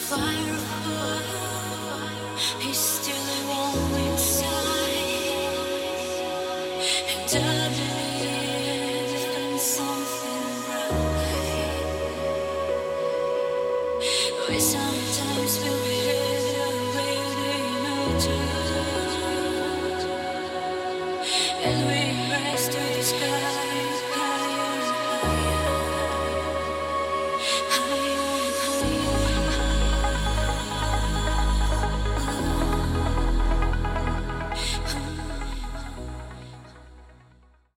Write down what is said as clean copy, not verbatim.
He's still warm inside, and underneath there's something bright. We sometimes feel and we rise to the sky higher and higher, higher.